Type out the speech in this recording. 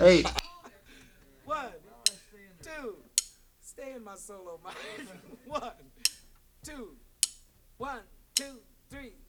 Hey, One, two. Stay in my solo mic. One, two. One, two, three.